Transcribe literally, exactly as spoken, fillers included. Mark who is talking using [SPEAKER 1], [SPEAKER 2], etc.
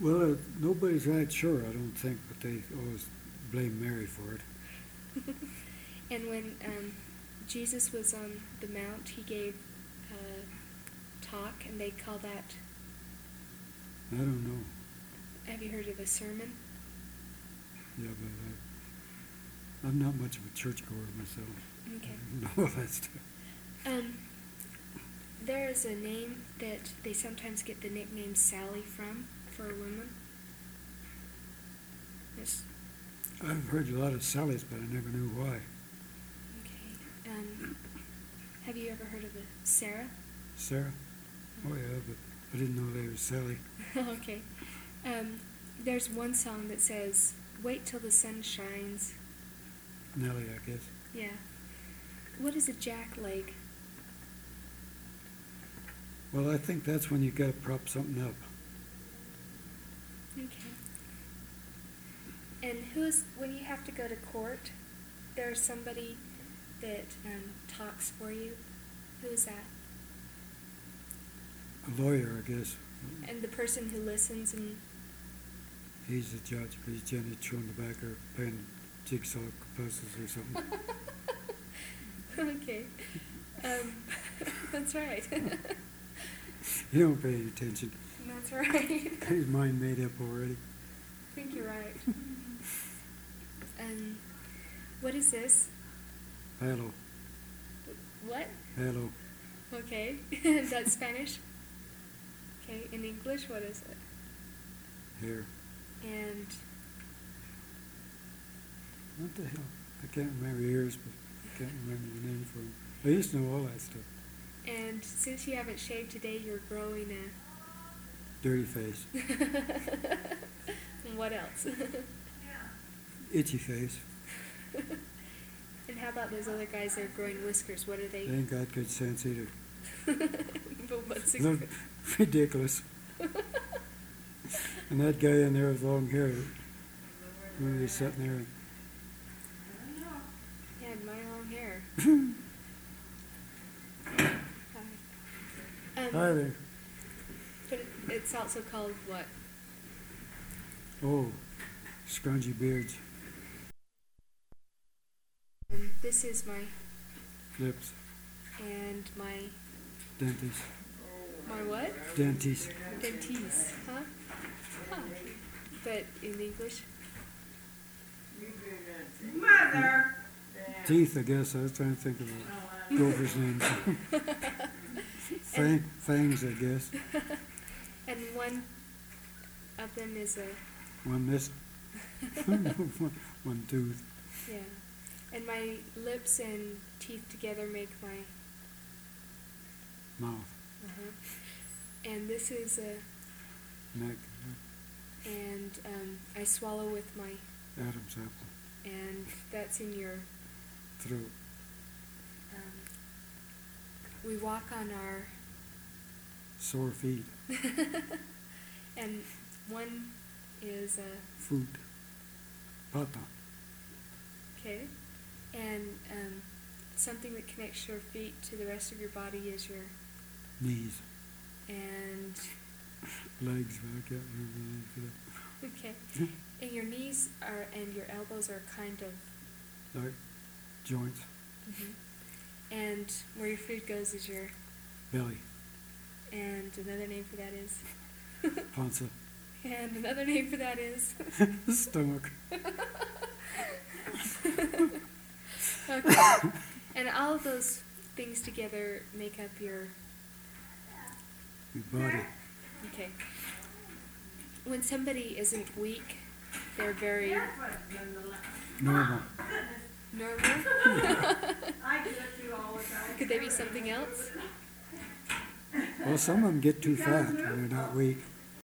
[SPEAKER 1] Well, uh, nobody's right sure, I don't think, but they always blame Mary for it.
[SPEAKER 2] And when um, Jesus was on the Mount, he gave a talk, and they call that...
[SPEAKER 1] I don't know.
[SPEAKER 2] Have you heard of a sermon?
[SPEAKER 1] Yeah, but uh, I'm not much of a churchgoer myself.
[SPEAKER 2] Okay.
[SPEAKER 1] I don't know all that stuff.
[SPEAKER 2] Um, there is a name that they sometimes get the nickname Sally from, for a woman. It's,
[SPEAKER 1] I've heard a lot of Sallys, but I never knew why.
[SPEAKER 2] okay. Um, have you ever heard of a Sarah?
[SPEAKER 1] Sarah? Oh yeah, but I didn't know they were Sally.
[SPEAKER 2] Okay. Um, there's one song that says, "Wait till the sun shines."
[SPEAKER 1] Nellie, I guess.
[SPEAKER 2] Yeah. What is a jack leg?
[SPEAKER 1] Well, I think that's when you got to prop something up.
[SPEAKER 2] Okay. And who's, when you have to go to court, there's somebody that um, talks for you. Who is that?
[SPEAKER 1] A lawyer, I guess.
[SPEAKER 2] And the person who listens and...
[SPEAKER 1] He's the judge, but he's generally chewing the back or playing jigsaw puzzles or something.
[SPEAKER 2] Okay. Um, that's right.
[SPEAKER 1] You don't pay any attention.
[SPEAKER 2] That's right.
[SPEAKER 1] His mind made up already.
[SPEAKER 2] I think you're right. Um, what is this?
[SPEAKER 1] Hello.
[SPEAKER 2] What?
[SPEAKER 1] Hello.
[SPEAKER 2] Okay. That's Spanish? Okay. In English, what is it?
[SPEAKER 1] Here.
[SPEAKER 2] And...
[SPEAKER 1] What the hell? I can't remember yours, but I can't remember the name for him. I used to know all that stuff.
[SPEAKER 2] And since you haven't shaved today, you're growing a...
[SPEAKER 1] Dirty face.
[SPEAKER 2] And what else?
[SPEAKER 1] Itchy face.
[SPEAKER 2] And how about those other guys that are growing whiskers? What are they?
[SPEAKER 1] They ain't got good sense either.
[SPEAKER 2] But what's the...
[SPEAKER 1] Look ridiculous. And that guy in there with long hair, when he's sitting there.
[SPEAKER 2] He had my long hair. um,
[SPEAKER 1] Hi there.
[SPEAKER 2] But it, it's also called what?
[SPEAKER 1] Oh, scrungy beards.
[SPEAKER 2] Um, this is my...
[SPEAKER 1] Lips.
[SPEAKER 2] And my...
[SPEAKER 1] Dentist.
[SPEAKER 2] My what?
[SPEAKER 1] Dentist.
[SPEAKER 2] Dentiste. Huh? Huh. But in English?
[SPEAKER 3] Mother!
[SPEAKER 1] Teeth, I guess. I was trying to think of a gopher's name. Fang, fangs, I guess.
[SPEAKER 2] And one of them is a...
[SPEAKER 1] One missed. One tooth.
[SPEAKER 2] Yeah. And my lips and teeth together make my...
[SPEAKER 1] Mouth.
[SPEAKER 2] Uh-huh. And this is a...
[SPEAKER 1] Neck.
[SPEAKER 2] And um, I swallow with my...
[SPEAKER 1] Adam's apple.
[SPEAKER 2] And that's in your...
[SPEAKER 1] Throat.
[SPEAKER 2] Um, we walk on our...
[SPEAKER 1] Sore feet.
[SPEAKER 2] And one is a...
[SPEAKER 1] Foot. Pata.
[SPEAKER 2] Okay. And um, something that connects your feet to the rest of your body is your...
[SPEAKER 1] Knees.
[SPEAKER 2] And...
[SPEAKER 1] Legs, but I can't remember the name for that.
[SPEAKER 2] Okay. And your knees are and your elbows are kind of...
[SPEAKER 1] Like joints.
[SPEAKER 2] Mm-hmm. And where your food goes is your...
[SPEAKER 1] Belly.
[SPEAKER 2] And another name for that is...
[SPEAKER 1] Panza.
[SPEAKER 2] And another name for that is...
[SPEAKER 1] Stomach.
[SPEAKER 2] Okay. And all of those things together make up your...
[SPEAKER 1] Your body.
[SPEAKER 2] Okay. When somebody isn't weak, they're very...
[SPEAKER 1] Normal.
[SPEAKER 2] Normal?
[SPEAKER 3] I do it too all the time.
[SPEAKER 2] Could they be something else?
[SPEAKER 1] Well, some of them get too fat when they're not weak.